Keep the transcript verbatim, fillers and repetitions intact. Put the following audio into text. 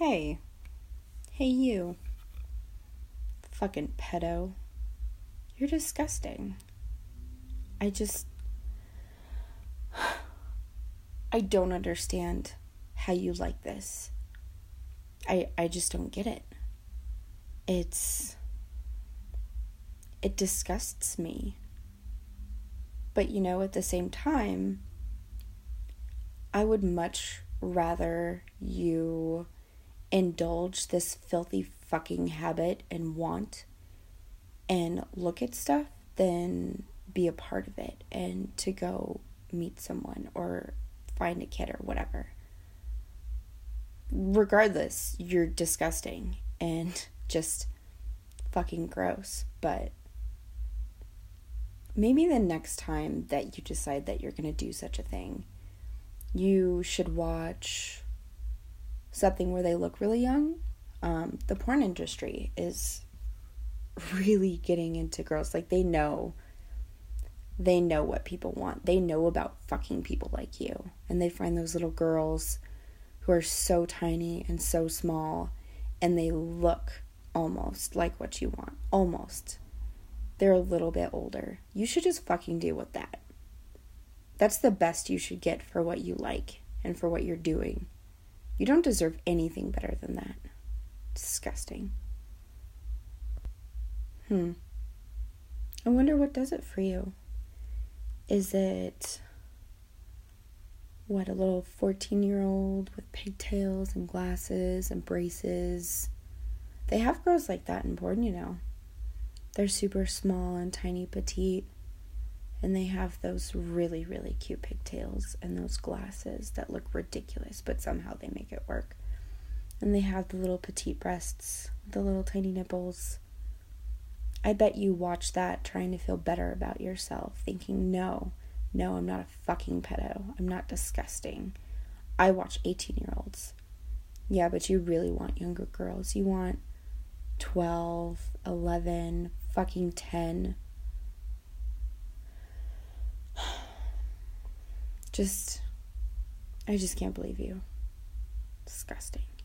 Hey, hey you, fucking pedo. You're disgusting. I just, I don't understand how you like this. I, I just don't get it. It's, it disgusts me. But you know, at the same time, I would much rather you indulge this filthy fucking habit and want and look at stuff than be a part of it and to go meet someone or find a kid or whatever. Regardless, you're disgusting and just fucking gross. But maybe the next time that you decide that you're going to do such a thing, you should watch something where they look really young. Um, the porn industry is really getting into girls. Like, they know, they know what people want. They know about fucking people like you. And they find those little girls who are so tiny and so small, and they look almost like what you want. Almost. They're a little bit older. You should just fucking deal with that. That's the best you should get for what you like and for what you're doing. You don't deserve anything better than that. Disgusting. Hmm. I wonder what does it for you. Is it, what, a little fourteen-year-old with pigtails and glasses and braces? They have girls like that in porn, you know. They're super small and tiny, petite. And they have those really, really cute pigtails and those glasses that look ridiculous, but somehow they make it work. And they have the little petite breasts, the little tiny nipples. I bet you watch that trying to feel better about yourself, thinking, no, no, I'm not a fucking pedo. I'm not disgusting. I watch eighteen-year-olds. Yeah, but you really want younger girls. You want twelve, eleven, fucking ten. Just, I just can't believe you. Disgusting.